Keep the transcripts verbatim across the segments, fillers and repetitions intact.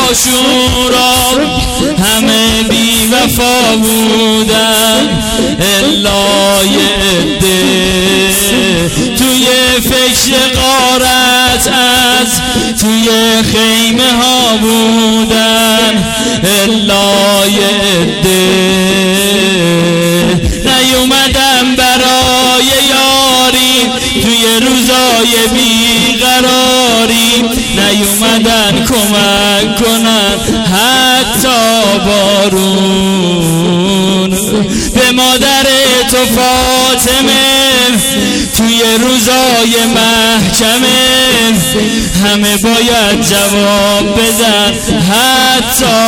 عاشورا همه بی وفا بودن الا یه عده توی فکر غارت از توی خیمه ها بودن الا یه عده نیومدن برای یاری توی روزای بیقراری نیومدن کمک کنن حتی بارون به مادر تو فاطمه توی روزای محکمه همه باید جواب بدن حتی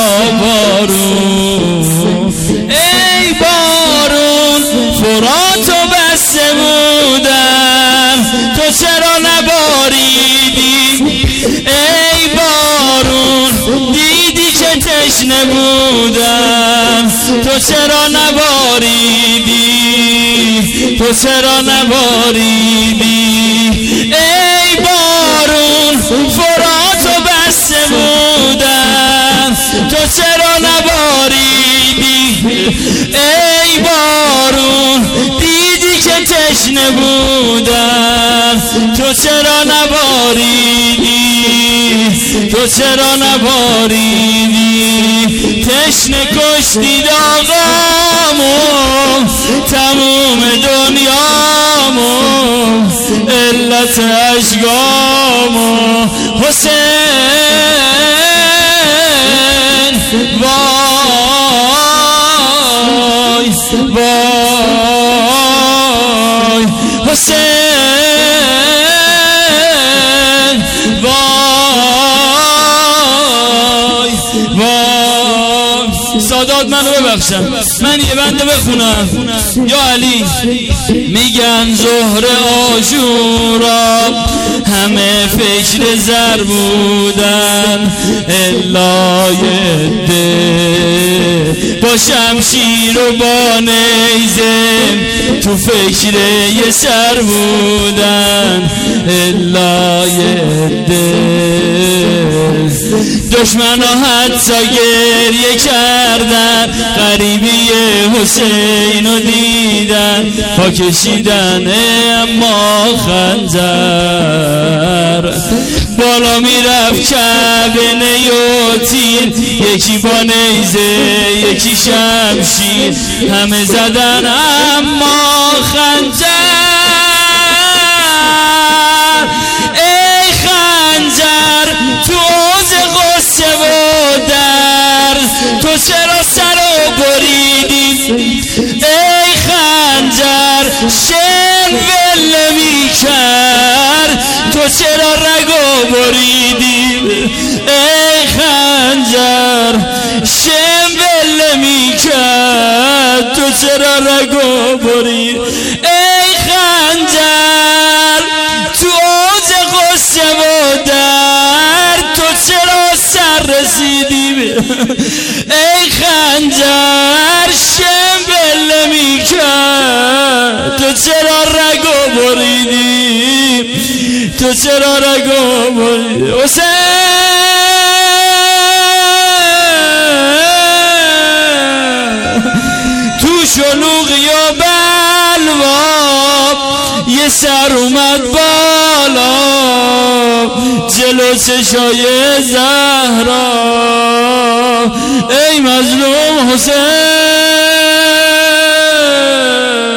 بارون ای بارون فراتو بسته بودم تو چرا نباریدی ای بارون دیدی که تشنه بودم تو چرا نباریدی تو چرا نباریدی ای بارون فراتو بسته بودم تو چرا نباریدی ای بارون دیدی که تشنه بودم تو چرا نباریدی تو چرا نباریدی تشنه کشتی داغامو تموم دنیامو علت اشکامو حسین وای وای حسین وای وای سادات منو ببخشن من یه بنده بخونم یا علی میگن ظهر عاشورا همه فکر زر بودن الا یه عده با شمشیر و با نیزه تو فکر یه سر بودن الا یه عده دشمن ها حتی گریه کردن غریبی حسین رو دیدن پا کشیدن اما خنجر بالا میرفت کعبه نیوتین یکی با نیزه یکی شمشیر همه زدن اما خنجر ای خنجر تو عوض غصه و درد تو چرا سرو بریدی ای خنجر شن ول میکرد تو چرا رگو بریدی ای خنجر شن ول میکرد تو چرا رگو برید ای خنجر تو عوض غصه و درد تو چرا سر رسیدی ای خنجر شن ول میکرد تو چرا رگو بریدی تو چرا رگو بریدی حسین تو شلوغی و بلوا یه سر اومد بالا جلو چشای زهرا ای مظلوم حسین